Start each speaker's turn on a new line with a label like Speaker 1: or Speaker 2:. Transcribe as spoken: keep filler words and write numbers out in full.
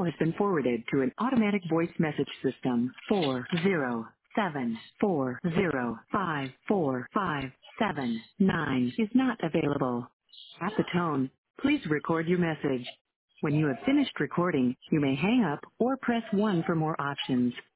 Speaker 1: call has been forwarded to an automatic voice message system. four zero seven four zero five four five seven nine is not available. At the tone, please record your message. When you have finished recording, you may hang up or press one for more options.